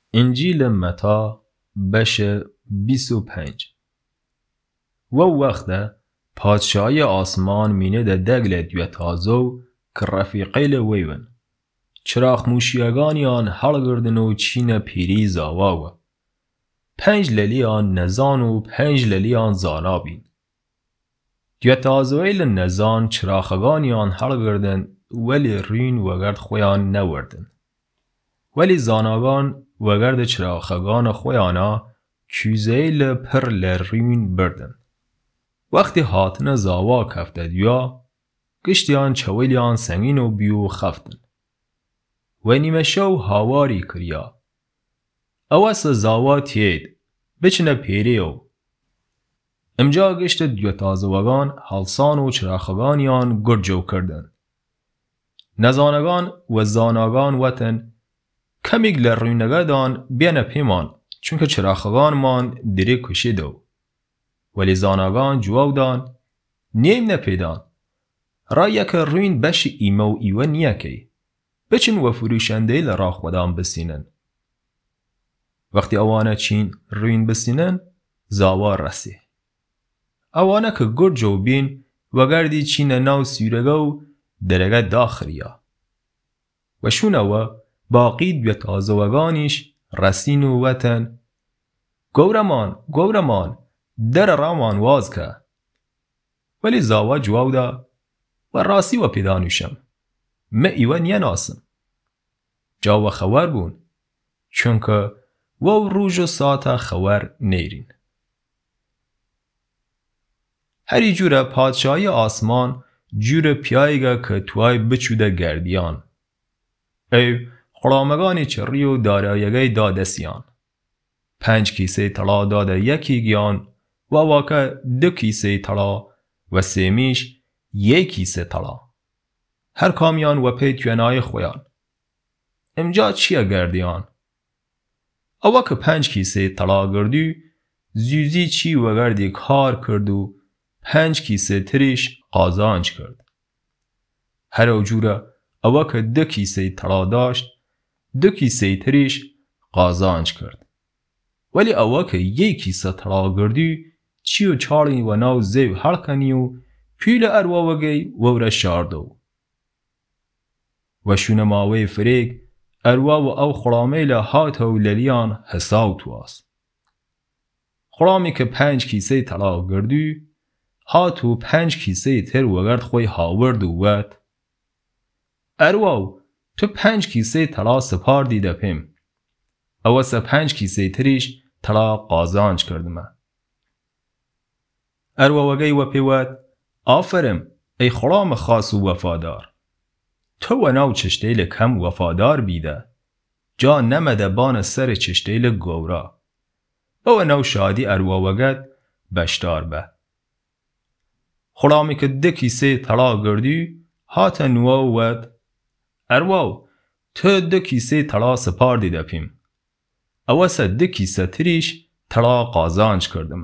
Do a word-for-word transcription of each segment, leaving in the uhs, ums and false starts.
انجیل متی بش بیست و پنج. و وقت پادشاهی آسمان مینه ده دگل دوی تازو که رفیقیل ویون. چراغ موشیگانیان حل گردن و چین پیری زاواو. پنج للیان نزان و پنج للیان زانا بین. دوی تازویل نزان چراغگانیان حل گردن ولی رین وگرد خویان نوردن. ولی زاناگان وگرد چراغگان خویانا کیزیل پر لرین بردن. وقتی هاتن زاوا کفته دیا گشتیان چویلیان سنگین و بیو خفتن. و نیمه شو هاواری کریا. اواس زاوا تید بچنه پیریو. امجا گشت دیو تازوگان حلسان و چراغگانیان گرجو کردن. نزانگان و زاناگان وطن کمیگ لرینگدان بین پیمان چونکه چراغگان من دری کشیدو. ولی زاناگان جواب دان نیم نپیدان. را یک روین بش ایمو ایوه نیکی. بچن و فروشنده لرا خودان بسینن. وقتی اوانه چین روین بسینن زاوا رسی. اوانه که گرجو بین و گردی چین ناو سیرگو درگه داخریا. و شونو باقی دوی تازوگانیش رسین و وطن گورمان گورمان در رامان واز که. ولی زاوا جواب دا و راسی و پیدانوشم. ما ایوه نیه ناسم. جاو خبر بون. چونکه و روز و ساعت خبر نیرین. هری جوره پادشاهی آسمان جوره پیایگه که توای بچوده گردیان. ای خرامگانی چری و دارایگه دادسیان. پنج کیسه طلا داده یکی گیان و واقع دو کیسه طلا و سیمیش یک کیسه طلا. هر کامیان و پیتونای خویان. امجا چیه گردیان؟ اوا که پنج کیسه طلا گردی زیزی چی و گردی کار کرد و پنج کیسه تریش قازانج کرد. هر اوجوره اوا که دو کیسه طلا داشت دو کیسه تریش قازانج کرد. ولی اوا که یک کیسه طلا گردی چی و چارلی و ناو زیو حلقنی و پیل اروا وگی و رشاردو. و شونه ماوی فریق اروا و او خرامیل هات و للیان حساو تواس. خرامی که پنج کیسه طلا گردی هات و پنج کیسه تر وگرد خوی هاورد و وقت. ارواو تو پنج کیسه طلا سپار دیده پیم. اواسه پنج کیسه تریش طلا قازانج کردمه. اروا وگی و پیوت آفرم ای خرام خاص و وفادار. تو و ناو چشتیل کم وفادار بیده. جا نمده بان سر چشتیل گورا. او ناو شادی اروا وگد بشتار به. خرامی که ده کیسه طلا گردی هات نوا ود. ارواو تو ده کیسه طلا سپار دیده پیم. اواسه ده کیسه تریش طلا قازانج کردمه.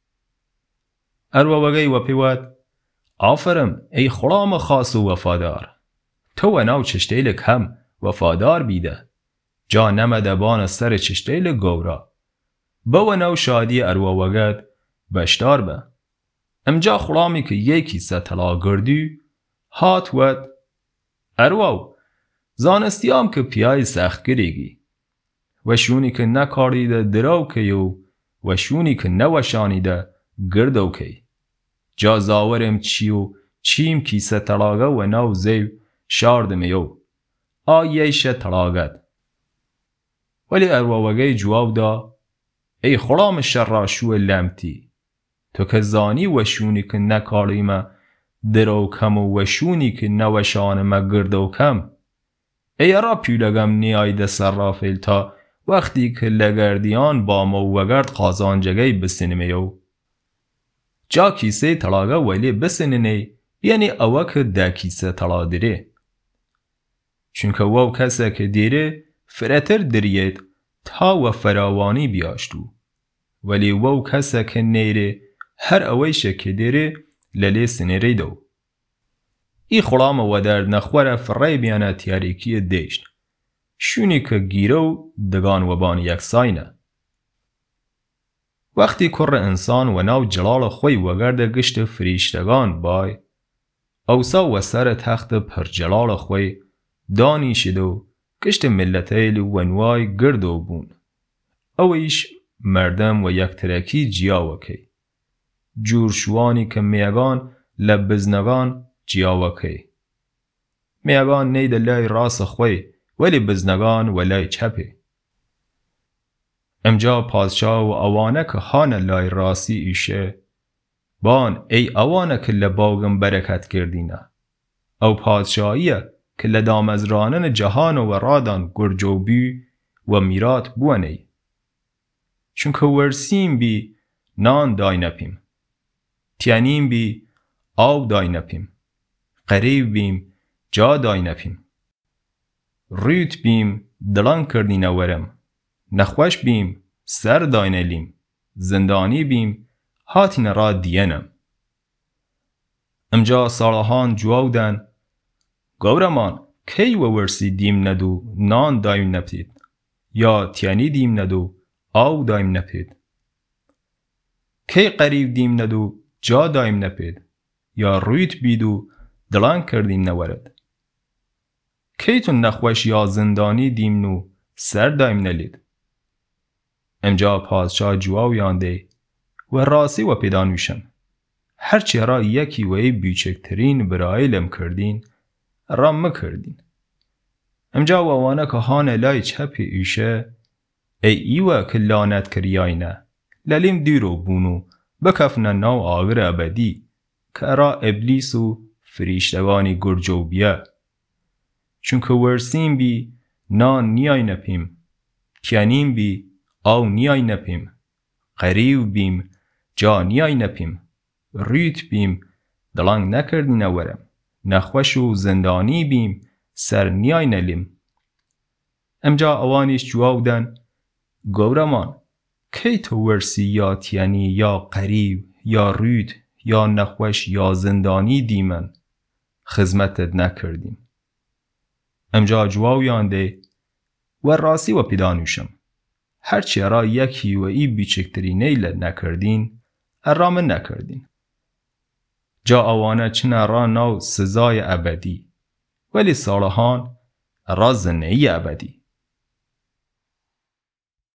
اروا وگی و پیوت آفرم ای خرام خاص و وفادار. تو و ناو چشتیل کم وفادار بیده. جا نمده بان سر چشتیل گورا. با و ناو شادی اروا وگد بشتار به. امجا خرامی که یکی ست طلا گردی هات ود. ارواو زانستیام که پیای سخت گریگی. و شونی که نکاریده دراو که یو و شونی که نوشانیده گردو که. جا زاورم چیو چیم کیسه طلاگه و ناو زیو شاردم یو. آیش طلاگد. ولی ارواوگه جواب دا ای خرام شراشو لمتی. تو که زانی و شونی که نکاریمه درو کم و شونی که نوشانمه گردو کم. ای را پیلگم نیایده سرافیل تا وقتی که لگردیان با مو وگرد قازانجگه بسنمه یو. جا کیسه طلاگه ولی بسننه یعنی اوه که ده کیسه طلا دره. چونکه وو کسه که دیره فراتر درید تا و فراوانی بیاشتو. ولی وو کسه که نیره هر اویشه که دیره للی سنره دو. ای خرام و درد نخوره فره بیانه تیاریکی دیشت. شونی که گیرو دگان و بان یک ساینه. وقتی کر انسان و ناو جلال خوی و گرد گشت فریشتگان بای، اوسا و سر تخت پر جلال خوی دانی شدو گشت ملتیل و نوای گردو بون. اویش مردم و یک ترکی جیاوکی. جورشوانی که میگان لبزنگان جیاوکی. میگان نید لای راس خوی ولی بزنگان و لای چپی. امجا پادشاه و اوانه که هان لای راسی ایشه بان ای اوانه که لباغم برکت کردینه. او پادشاهیه که لدامزرانن جهان و رادان گرجو بی و میرات بوانی. چونکه ورسیم بی نان دای نپیم. تیانیم بی آو دای نپیم. قریب بیم جا دای نپیم. ریت بیم دلان کردین ورم. نخوش بیم سر دای نلیم. زندانی بیم هاتین را دینم. امجا صالحان جوودن گورمان کی و ورسی دیم ندو نان دایم نپید یا تیانی دیم ندو آو دایم نپید. کی قریب دیم ندو جا دایم نپید یا رویت بیدو دلان کردیم نورد. کی تو نخوش یا زندانی دیم نو سر دایم نلید. امجا پادشاه جواب یانده و راسی و پیدانوشم. هرچی را یکی و ای بیچکترین برایلم کردین را مکردین. امجا ووانه که هان لای چپی ایشه ای ایوه که لانت کریاینه للیم دیرو بونو بکفنه نو آگر ابدی که را ابلیس و فریشتگانی گرجو بیه. چونکه ورسیم بی نان نیای نپیم. کیانیم بی آو نیای نپیم. قریب بیم جا نیای نپیم. ریت بیم دلانگ نکردی نورم. نخوش و زندانی بیم سر نیای نلیم. امجا اوانیش جوابدن گورمان کی تو ورسی یا تیانی یا قریب یا ریت یا نخوش یا زندانی دیمن خدمتت نکردیم. امجا جواب یانده و راسی و پیدانوشم. هرچی را یکی و ای بیچکتری نیل نکردین ارام نکردین. جا اوانه چنه را نو سزای ابدی ولی صالحان را زنهی ابدی.